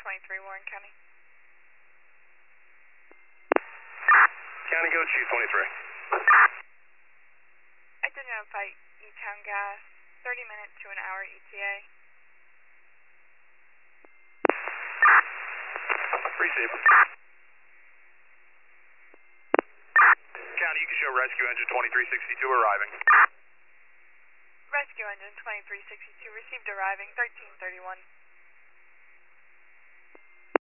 23, Warren County. County Go Chief 23. Identify E-Town Gas, 30 minutes to an hour ETA. Receive. County, you can show rescue engine 2362 arriving. Rescue engine 2362 received arriving 1331.